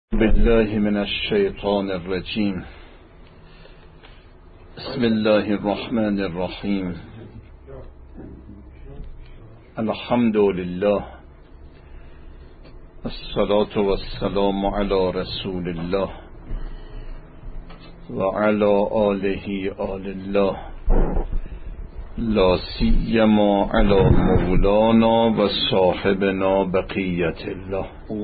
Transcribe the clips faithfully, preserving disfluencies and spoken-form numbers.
بالله من الشیطان الرجیم. بسم الله الرحمن الرحیم. الحمد لله، الصلاة والسلام علی رسول الله و علی آله آل الله، لا سیما علی مولانا و صاحبنا بقیت الله.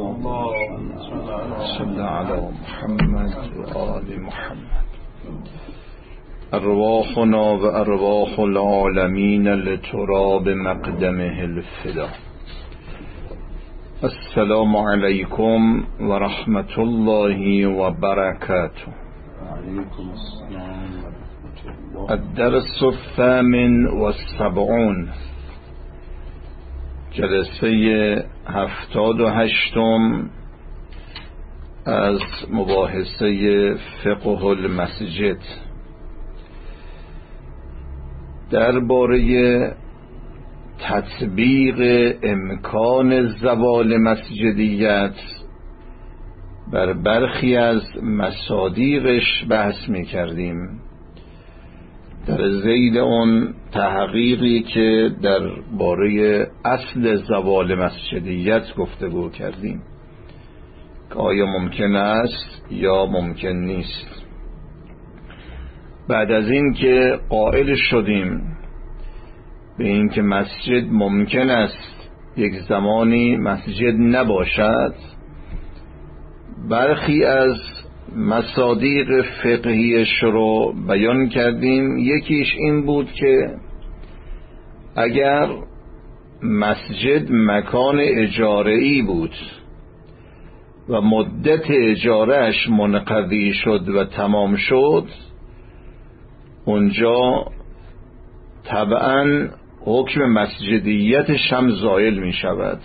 صلی علی محمد و آل محمد. ارواحنا و ارواح العالمین لتراب مقدمه الفدا. السلام علیکم و رحمت الله و برکاته. الدرس الثامن و السبعون، جلسه هفتاد و هشتم از مباحثه فقه المسجد درباره تطبیق امکان زوال مسجدیت بر برخی از مصادیقش بحث می کردیم. در ذیل اون تحقیقی که درباره اصل زوال مسجدیت گفتگو کردیم که آیا ممکن است یا ممکن نیست. بعد از این که قائل شدیم به این که مسجد ممکن است یک زمانی مسجد نباشد، برخی از مصادیق فقهیش رو بیان کردیم. یکیش این بود که اگر مسجد مکان اجاره‌ای بود و مدت اجارهش منقضی شد و تمام شد، اونجا طبعا حکم مسجدیتش هم زائل می شود،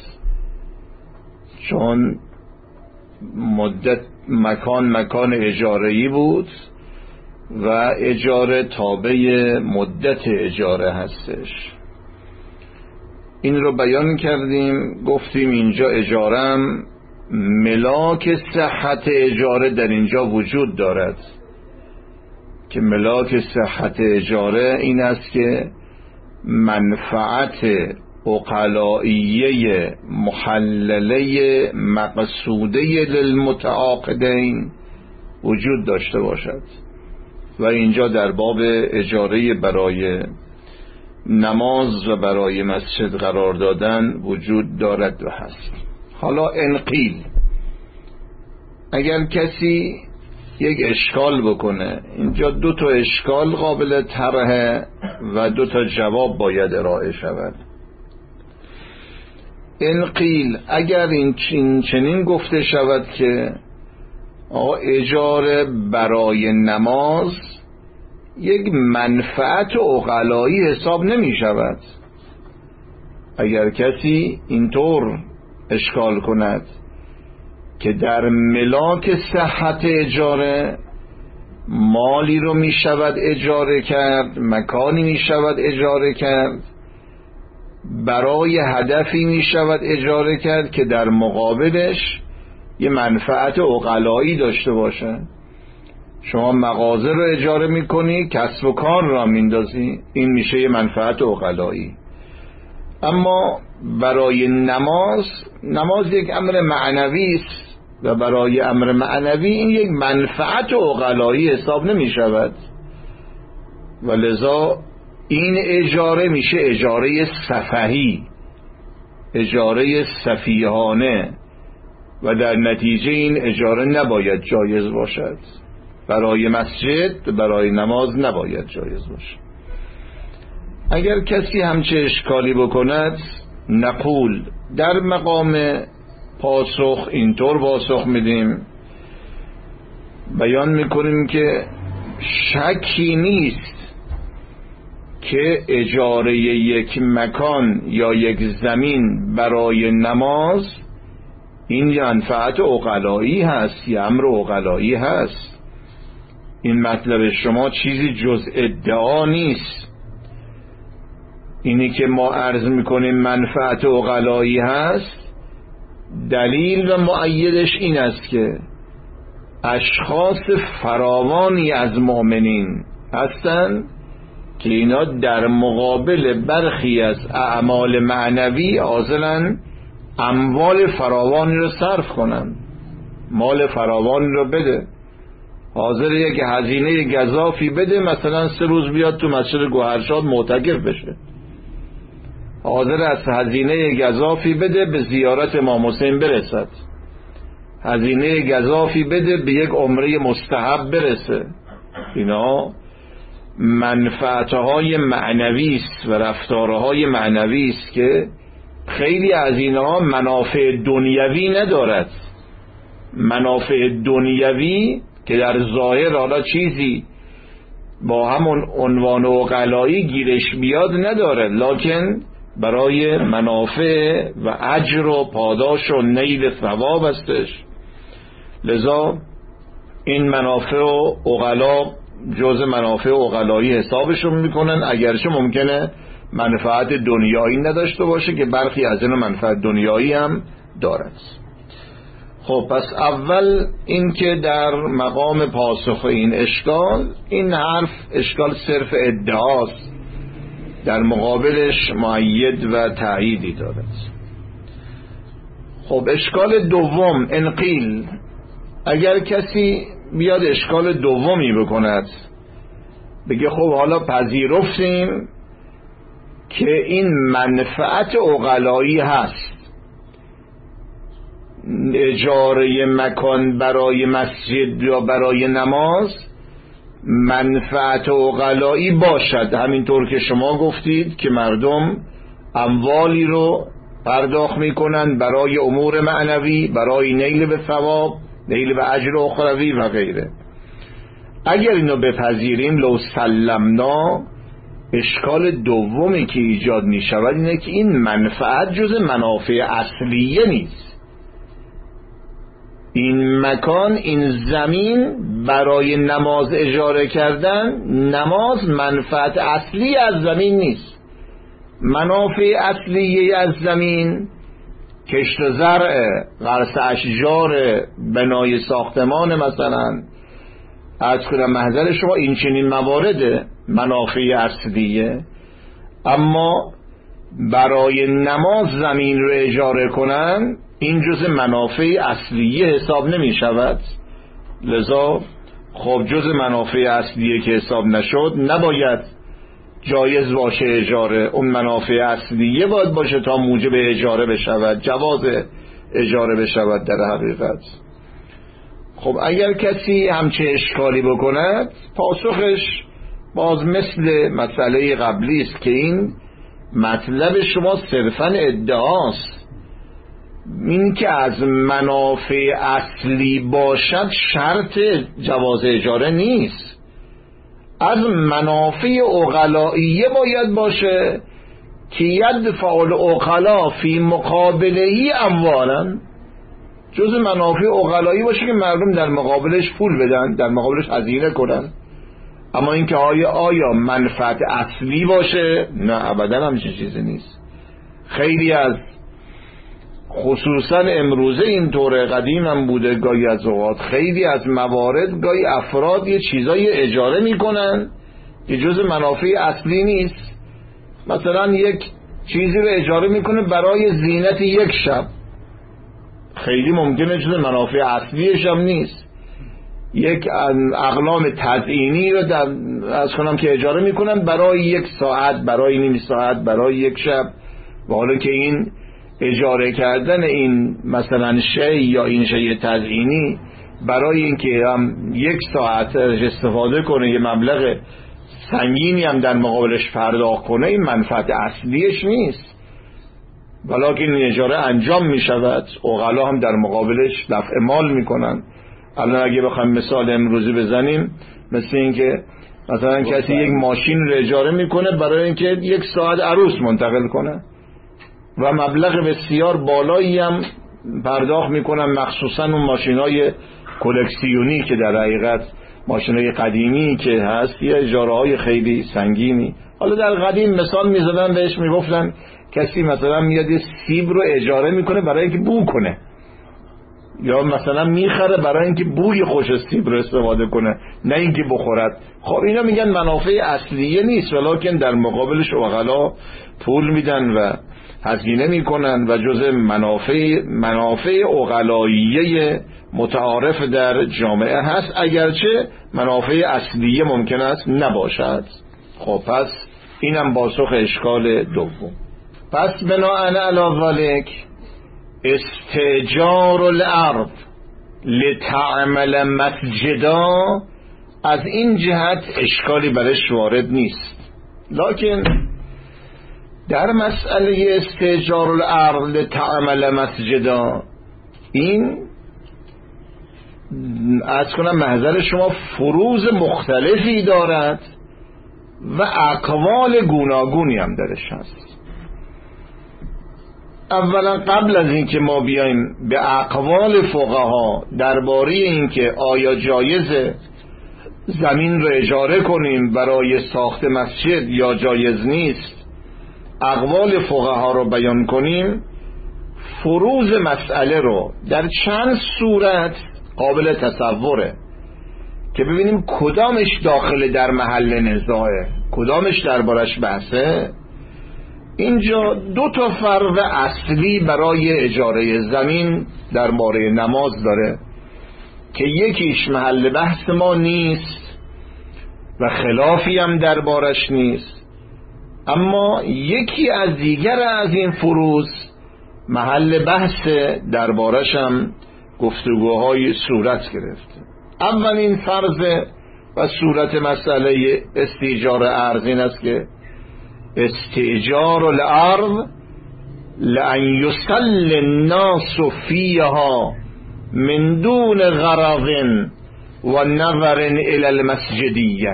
چون مدت مکان مکان اجاره‌ای بود و اجاره تابع مدت اجاره هستش. این رو بیان کردیم، گفتیم اینجا اجارم ملاک صحت اجاره در اینجا وجود دارد که ملاک صحت اجاره این است که منفعت عقلائیه محلله مقصوده للمتعاقدین وجود داشته باشد و اینجا در باب اجاره برای نماز و برای مسجد قرار دادن وجود دارد و هست. حالا انقیل، اگر کسی یک اشکال بکنه، اینجا دو تا اشکال قابل طرحه و دو تا جواب باید ارائه شود. انقیل، اگر این چنین گفته شود که آقا اجاره برای نماز یک منفعت عقلایی حساب نمی شود، اگر کسی اینطور اشکال کند که در ملاک صحت اجاره مالی رو می شود اجاره کرد، مکانی می شود اجاره کرد، برای هدفی می شود اجاره کرد که در مقابلش یه منفعت عقلایی داشته باشه. شما مغازه رو اجاره می کنی، کسب و کار را میندازی، این میشه یه منفعت عقلایی. اما برای نماز، نماز یک امر معنوی است و برای امر معنوی این یک منفعت عقلایی حساب نمی شود و لذا این اجاره میشه اجاره سفهی، اجاره سفیهانه و در نتیجه این اجاره نباید جایز باشد. برای مسجد، برای نماز نباید جایز باشد. اگر کسی همچه اشکالی بکند، نقول، در مقام پاسخ اینطور پاسخ میدیم، بیان میکنیم که شکی نیست که اجاره یک مکان یا یک زمین برای نماز این یه منفعت عقلایی هست، یه امر عقلایی هست. این مطلب شما چیزی جز ادعا نیست. اینی که ما عرض میکنیم منفعت عقلایی هست، دلیل و مؤیدش این است که اشخاص فراوانی از مؤمنین هستند که اینا در مقابل برخی از اعمال معنوی حاضرن اموال فراوانی رو صرف کنن، مال فراوانی رو بده، حاضر یک هزینه گزافی بده، مثلا سه روز بیاد تو مسجد گوهرشاد معتکف بشه، حاضر از هزینه گزافی بده به زیارت امام حسین برسد، هزینه گزافی بده به یک عمره مستحب برسه. اینا منفعتهای معنوی است و رفتارهای معنوی است که خیلی از اینها منافع دنیوی ندارد. منافع دنیوی که در ظاهر حالا چیزی با همون عنوان عقلایی گیرش بیاد نداره، لکن برای منافع و اجر و پاداش و نیل ثواب استش. لذا این منافع و عقلا جز منافع عقلایی حسابشون میکنن، اگرچه ممکنه منفعت دنیایی نداشته باشه که برخی از این منفعت دنیایی هم دارد. خب پس اول این که در مقام پاسخ این اشکال، این حرف اشکال صرف ادعاست، در مقابلش مؤید و تأییدی دارد. خب اشکال دوم، انقیل، اگر کسی بیاد اشکال دومی بکند، بگه خب حالا پذیرفتیم که این منفعت عقلایی هست، اجاره مکان برای مسجد یا برای نماز منفعت عقلایی باشد، همینطور که شما گفتید که مردم اموالی رو پرداخت میکنن برای امور معنوی، برای نیل به ثواب، نیل به اجر اخروی و غیره. اگر اینو بپذیریم، لو سلمنا، اشکال دومی که ایجاد می شود اینه که این منفعت جز منافع اصلیه نیست. این مکان، این زمین برای نماز اجاره کردن، نماز منفعت اصلی از زمین نیست. منافع اصلیه از زمین کشت زرع، غرس اشجار، بنای ساختمان، مثلا از کنم محضر شما این چنین موارد منافع اصلیه. اما برای نماز زمین رو اجاره کنن، این جز منافع اصلیه حساب نمی شود. لذا خب جز منافع اصلیه که حساب نشد، نباید جایز باشه اجاره. اون منافع اصلیه باید باشه تا موجب اجاره بشود، جواز اجاره بشود در حقیقت. خب اگر کسی همچه اشکالی بکند، پاسخش باز مثل مسئله قبلی است که این مطلب شما صرفاً ادعاست. این که از منافع اصلی باشد شرط جواز اجاره نیست. از منافع عقلائیه باید باشه که یدفع العقلا فی مقابلهی اموالا، جز منافع عقلایی باشه که مردم در مقابلش پول بدن، در مقابلش هزینه کنن. اما اینکه آیا آیا منفعت اصلی باشه، نه ابدا همچین چیزی نیست. خیلی از، خصوصا امروزه اینطوره، قدیم هم بوده گاهی از اوقات، خیلی از موارد گاهی افراد یه چیزای اجاره میکنن که جز منافع اصلی نیست. مثلا یک چیزی رو اجاره میکنه برای زینت یک شب، خیلی ممکنه جز منافع اصلیش هم نیست. یک اقلام تزیینی رو در از کنم که اجاره میکنن برای یک ساعت، برای نیم ساعت، برای یک شب، و حالا که این اجاره کردن این مثلا شی یا این شی تزیینی برای اینکه هم یک ساعت استفاده کنه، یه مبلغ سنگینی هم در مقابلش پرداخت کنه، این منفعت اصلیش نیست. ولیکن این اجاره انجام می شود، عقلا هم در مقابلش دفع مال می کنن. الان اگه بخوایم مثال امروزی بزنیم، مثل این که مثلا کسی یک ماشین رو اجاره میکنه برای اینکه یک ساعت عروس منتقل کنه و مبلغ بسیار بالایی هم پرداخت میکنن، مخصوصا اون ماشینای کلکسیونی که در حقیقت ماشینای قدیمی که هست، یه اجاره های خیلی سنگینی. حالا در قدیم مثال میزدن بهش میگفتن کسی مثلا میاد یه سیب رو اجاره میکنه برای اینکه بو کنه، یا مثلا میخره برای اینکه بوی خوش سیب رو استفاده کنه نه اینکه بخورد. خب اینا میگن منافع اصلیه نیست، ولیکن در مقابلش عقلا پول میدن و هزینه میکنن و جزء منافع منافع عقلاییه متعارف در جامعه هست، اگرچه منافع اصلیه ممکن است نباشد. خب پس اینم پاسخ اشکال دوم. پس بناء علی ذلک استئجار الارض لتعمل مسجدا، از این جهت اشکالی برش وارد نیست. لکن در مسئله استئجار الارض لتعمل مسجدا، این از کنم محضر شما فروض مختلفی دارد و اقوال گوناگونی هم درش هست. اولا قبل از اینکه ما بیایم به اقوال فقها درباره اینکه آیا جایزه زمین رو اجاره کنیم برای ساخت مسجد یا جایز نیست، اقوال فقها رو بیان کنیم، فروض مسئله رو در چند صورت قابل تصوره که ببینیم کدامش داخل در محل نزاعه، کدامش دربارش بحثه. اینجا دو تا فرق اصلی برای اجاره زمین در باره نماز داره که یکیش محل بحث ما نیست و خلافی هم دربارش نیست، اما یکی از دیگر از این فروض محل بحث دربارش هم گفتگوهای صورت گرفته. اولین فرض و صورت مسئله استئجار ارض این است که استئجار الارض لأن يصلي الناس فيها من دون غرض و نظر الى المسجدیه.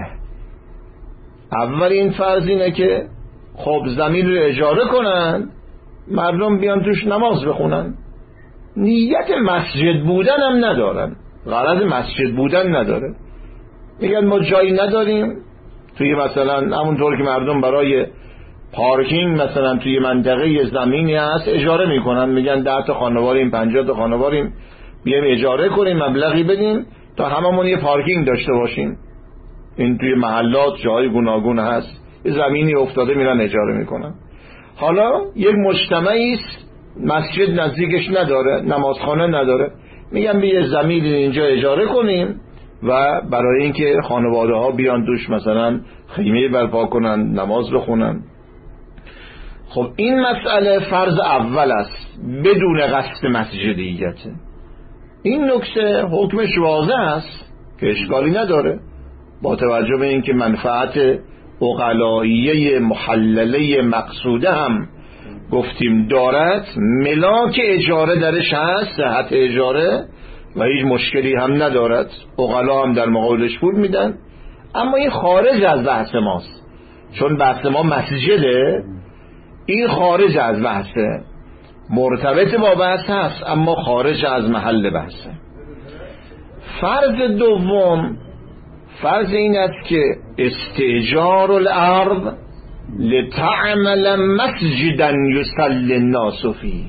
اولین فرض اینه که خب زمین رو اجاره کنن، مردم بیان توش نماز بخونن، نیت مسجد بودن هم ندارن، غرض مسجد بودن نداره، میگن ما جایی نداریم توی مثلا همونطور که مردم برای پارکینگ مثلا توی منطقه زمینی هست اجاره میکنن، میگن ده تا خانواریم پنجاه تا خانواریم بیایم اجاره کنیم مبلغی بدیم تا هممون یه پارکینگ داشته باشیم. این توی محلات جای گوناگون هست، یه زمینی افتاده میرن اجاره میکنن. حالا یک مجتمعی است مسجد نزدیکش نداره، نمازخانه نداره، میگن بیا زمین اینجا اجاره کنیم و برای اینکه خانواده ها بیان توش مثلا خیمه برپا کنن نماز بخونن. خب این مسئله فرض اول است بدون قصد مسجدیت. این نکته حکمش واضح است که اشکالی نداره با توجه به اینکه منفعت عقلاییه محلله مقصوده هم گفتیم دارد، ملاک اجاره درش هست، صحت اجاره و هیچ مشکلی هم ندارد، عقلا هم در مقابلش پول میدن. اما این خارج از بحث ماست، چون بحث ما مسجده، این خارج از بحثه، مرتبط با بحث هست اما خارج از محل بحثه. فرض دوم فرض این است که استئجار الارض لتعمل مسجدا یصلی الناس فیه.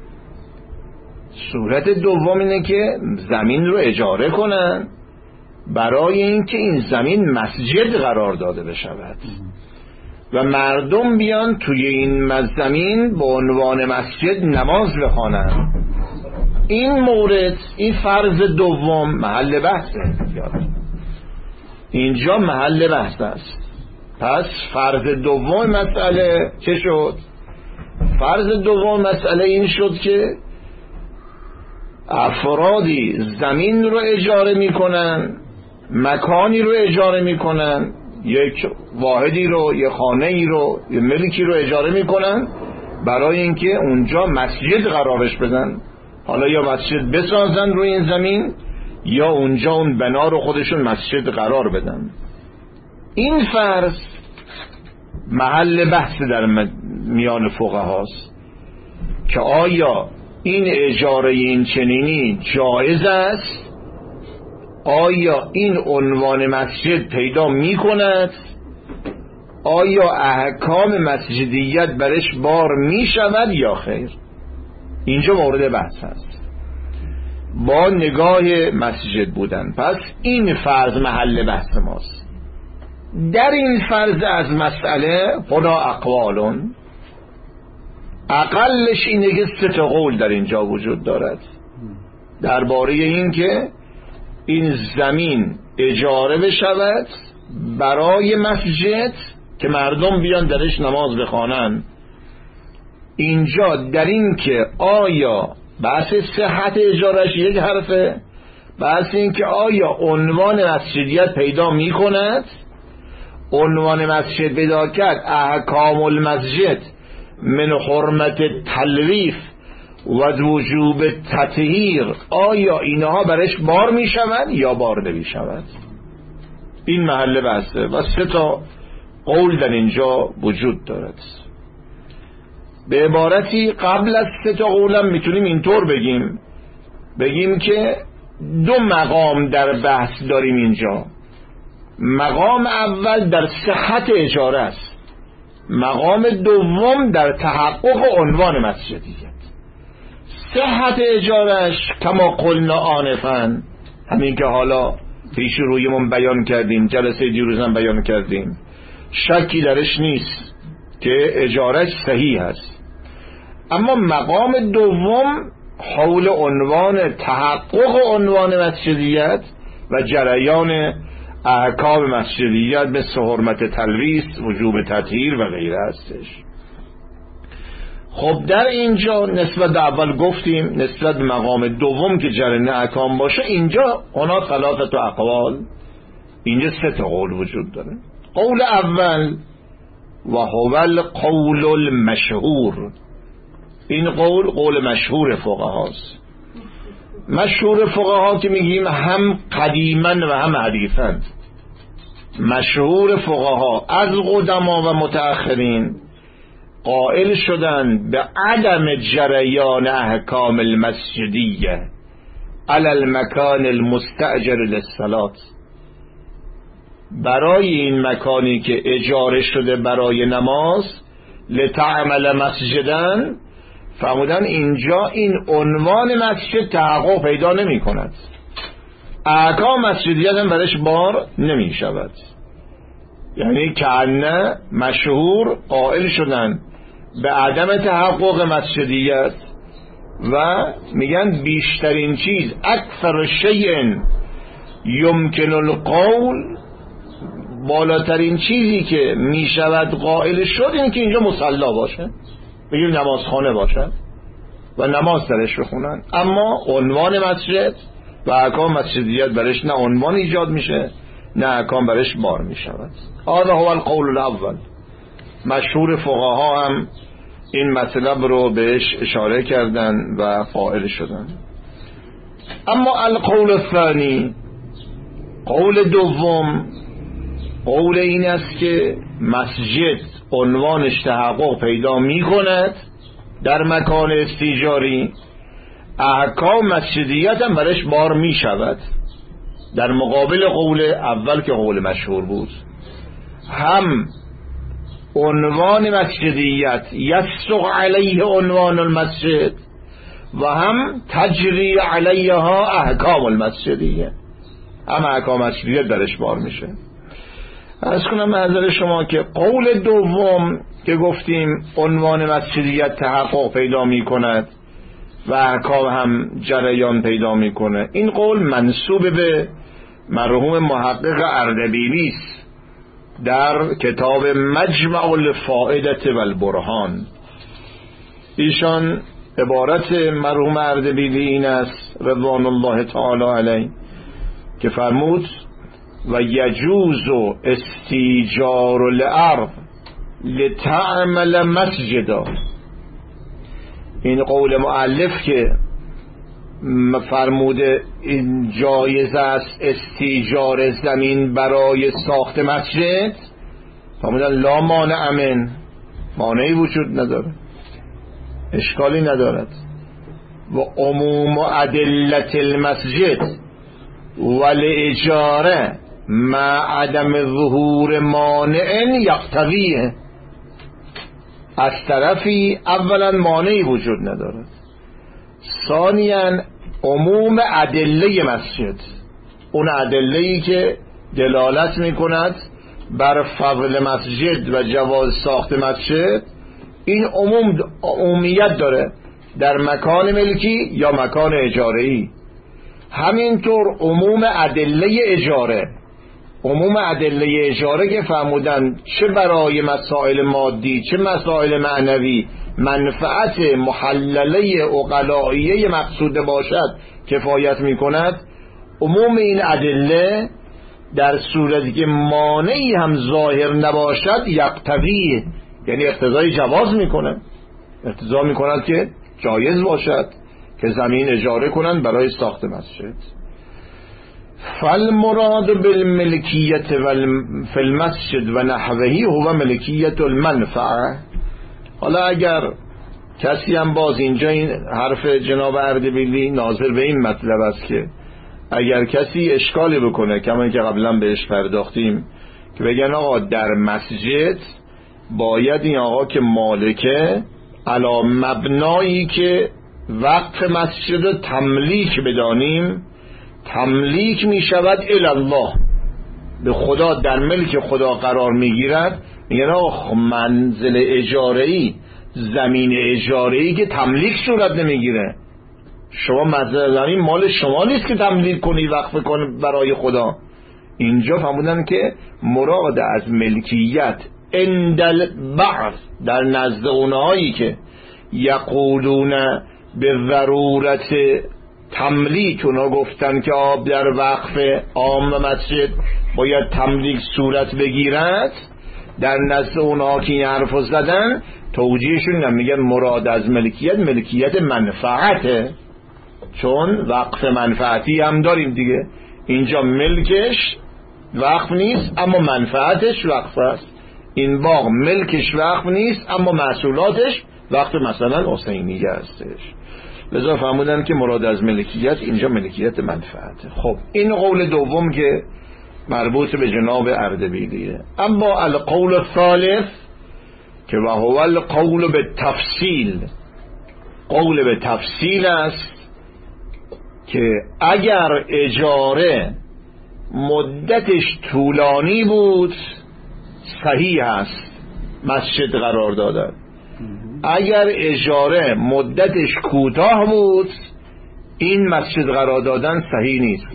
صورت دوم اینه که زمین رو اجاره کنن برای اینکه این زمین مسجد قرار داده بشود و مردم بیان توی این زمین به عنوان مسجد نماز بخوانن. این مورد، این فرض دوم محل بحثه، اینجا محل بحث است. پس فرض دوم مسئله چه شد؟ فرض دوم مسئله این شد که افرادی زمین رو اجاره میکنن، مکانی رو اجاره میکنن، یک واحدی رو، یک خانه ای رو، یک ملکی رو اجاره میکنن برای اینکه اونجا مسجد قرارش بدن. حالا یا مسجد بسازن روی این زمین یا اونجا اون بنا رو خودشون مسجد قرار بدن. این فرض محل بحث در میان فقهاست که آیا این اجاره این چنینی جایز است، آیا این عنوان مسجد پیدا می کند، آیا احکام مسجدیت برش بار می شود یا خیر. اینجا مورد بحث هست. با نگاه مسجد بودن. پس این فرض محل بحث ماست. در این فرض از مسئله هنا اقوالون، اقلش اینه که سه تا قول در اینجا وجود دارد درباره این که این زمین اجاره بشود برای مسجد که مردم بیان درش نماز بخوانن. اینجا در این که آیا بحث صحت اجارش یک حرفه، بحث این که آیا عنوان مسجدیت پیدا می کند، عنوان مسجد پیدا کرد، احکام المسجد من حرمت تلویف و وجوب تطهیر، آیا اینها برش بار می شود یا بار نمی شود؟ این محل بحثه و سه تا قول در اینجا وجود دارد. به عبارتی قبل از سه تا قولم میتونیم اینطور بگیم بگیم که دو مقام در بحث داریم اینجا. مقام اول در صحت اجاره است، مقام دوم در تحقق عنوان مسجدیت. صحت اجارش کما قلنا آنفا، همین که حالا پیش رویمون بیان کردیم، جلسه دیروزم بیان کردیم، شکی درش نیست که اجارش صحیح است. اما مقام دوم حول عنوان تحقق عنوان مسجدیت و جریان احکام مسجدیت مثل حرمت تلویث، وجوب تطهیر و غیره هستش. خب در اینجا نسبت به اول گفتیم نسبت به مقام دوم که جریان احکام باشه، اینجا اونا ثلاثه اقوال، اینجا سه تا قول وجود داره. قول اول و هو القول المشهور، این قول قول مشهور فقهاست. مشهور فقها که میگیم هم قدیما و هم حدیثا. مشهور فقها از قدما و متأخرین قائل شدن به عدم جریان احکام المسجدیه علی المکان المستأجر للصلاة، برای این مکانی که اجاره شده برای نماز، لتعمل مسجدن، فرمودن اینجا این عنوان مسجد تحقق پیدا نمی کند، احکام مسجدیت هم برش بار نمی شود. یعنی کأنه مشهور قائل شدن به عدم تحقق مسجدیت و میگن بیشترین چیز، اکثر شیء یمکن القول، بالاترین چیزی که میشود قائل شد این که اینجا مصلا باشه، بگیم نمازخانه باشد و نماز درش بخونن. اما عنوان مسجد و احکام مسجدیت برش نه عنوان ایجاد میشه نه احکام برش بار میشود. هذا هو القول الاول. مشهور فقها هم این مطلب رو بهش اشاره کردن و قائل شدن. اما القول الثانی، قول دوم، قول این است که مسجد عنوانش تحقق پیدا می کند در مکان استیجاری، احکام مسجدیت هم برش بار می شود، در مقابل قول اول که قول مشهور بود. هم عنوان مسجدیت یسق علیه عنوان المسجد و هم تجری علیها احکام المسجدیه، هم احکام مسجدیت درش بار میشه. از کنم منظر شما که قول دوم که گفتیم عنوان مسجدیت تحقق پیدا می کند و احکام هم جریان پیدا می کنه، این قول منسوب به مرحوم محقق اردبیلی است در کتاب مجمع الفائدة والبرهان. ایشان عبارت مرحوم اردبیلی این است رضوان الله تعالی علیه که فرمود و یجوز استیجار الارض لتعمل مسجدا. این قول مؤلف که فرموده این جایز است استیجار زمین برای ساخت مسجد، فرمودن لا مانع من، مانعی وجود نداره، اشکالی ندارد. و عموم ادلت المسجد والاجاره مع عدم ظهور مانع یقتضیه. از طرفی اولا مانعی وجود ندارد، ثانیا عموم ادله مسجد، اون ادله‌ای که دلالت میکند بر فضل مسجد و جواز ساخت مسجد، این عموم عمومیت داره در مکان ملکی یا مکان اجاره‌ای. همینطور عموم ادله اجاره، عموم ادله اجاره که فرمودن چه برای مسائل مادی چه مسائل معنوی منفعت محلله عقلائیه مقصود باشد کفایت میکند، عموم این ادله در صورتی که مانعی هم ظاهر نباشد یقتضی، یعنی اقتضای جواز میکنه، اقتضا میکند که جایز باشد که زمین اجاره کنند برای ساخت مسجد. فالمراد بالملکیت فی المسجد و نحوهی هو ملکیت المنفعه. حالا اگر کسی هم باز اینجا این حرف جناب اردبیلی ناظر به این مطلب است که اگر کسی اشکالی بکنه کما که قبلا بهش پرداختیم که بگن آقا در مسجد باید این آقا که مالکه علی مبنایی که وقف مسجد رو تملیک بدانیم، تملیک می شود الی الله، به خدا در ملک خدا قرار می گیرد. میگن آخ منزل اجاره‌ای زمین اجاره‌ای که تملیک صورت نمی گیره، شما منزل زمین مال شما نیست که تملیک کنی وقف کنی برای خدا. اینجا فهمودن که مراد از ملکیت اندل بعض در نزد اونهایی که یقولون به ضرورت تملیک، اونا گفتن که آب در وقف عام و مسجد باید تملیک صورت بگیرد، در نزد اونها که این حرف زدن توجیهشون نمیگن مراد از ملکیت ملکیت منفعته، چون وقف منفعتی هم داریم دیگه. اینجا ملکش وقف نیست اما منفعتش وقف است، این باغ ملکش وقف نیست اما محصولاتش وقف مثلا حسینیه هستش. لذا فهمودن که مراد از ملکیت اینجا ملکیت منفعته. خب این قول دوم که مربوط به جناب اردبیلیه. اما القول الثالث که و هو القول به تفصیل، قول به تفصیل است که اگر اجاره مدتش طولانی بود صحیح است مسجد قرار دادن، اگر اجاره مدتش کوتاه بود این مسجد قرار دادن صحیح نیست.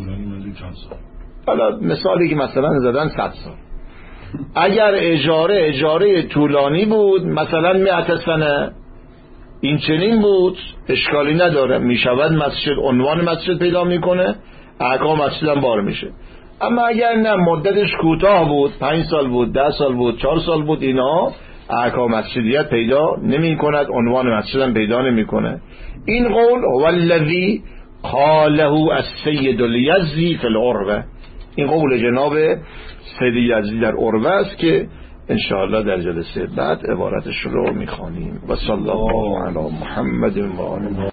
حالا مثالی که مثلا زدن صد سال. اگر اجاره اجاره طولانی بود مثلا مئت سنه این چنین بود اشکالی نداره، میشود مسجد عنوان مسجد پیدا میکنه، احکام مسجد هم بار میشه. اما اگر نه مدتش کوتاه بود، پنج سال بود، ده سال بود، چهار سال بود، اینا احکام مسجدیت پیدا نمی کند، عنوان مسجد هم پیدا نمی کنه. این قول والذی قاله السید الیزدی فی العروة، این قول جناب سید یزدی در عروة است که انشاءالله در جلسه بعد عبارتش رو میخوانیم. و صلی الله علی محمد و آله